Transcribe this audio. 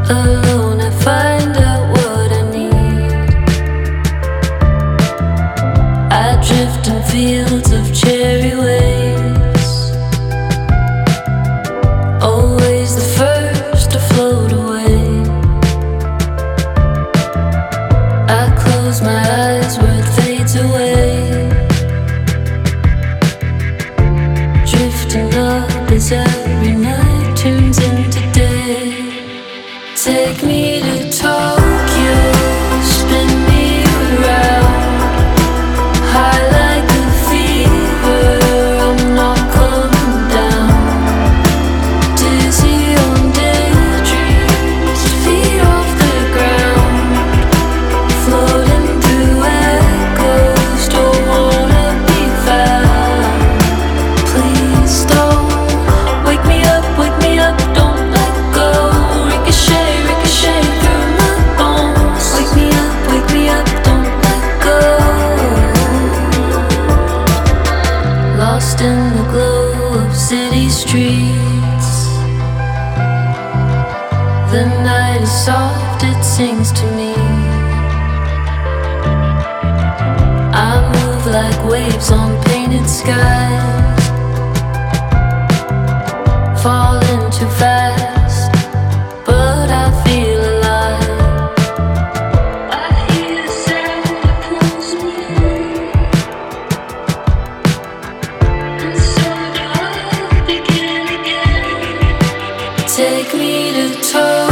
Alone, I find out what I need. I drift in fields of cherry waves, always the first to float away. I close my eyes where it fades away, drifting up as every night turns into day. Take me to Tokyo, spin me around, high like a fever, I'm not coming down. Dizzy on daydreams, feet off the ground, floating through echoes, don't wanna be found. Please don't wake me up, don't let go. Ricochet, ricochet through my bones. Wake me up, don't let go. Lost in the glow of city streets, the night is soft, it sings to me. I move like waves on painted skies, falling too fast, but I feel alive. I hear the sound that pulls me in, and so do I begin again. Take me to Tokyo.